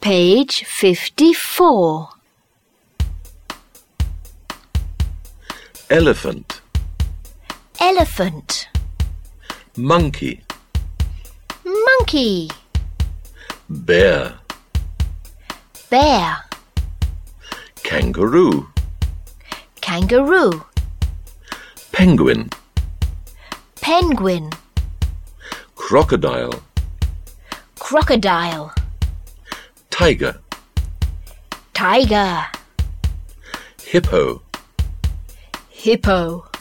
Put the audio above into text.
Page 54. Elephant. Elephant. Monkey. Monkey. Bear. Bear. Kangaroo. Kangaroo. Penguin. Penguin. Crocodile. Crocodile. Tiger. Tiger. Hippo. Hippo.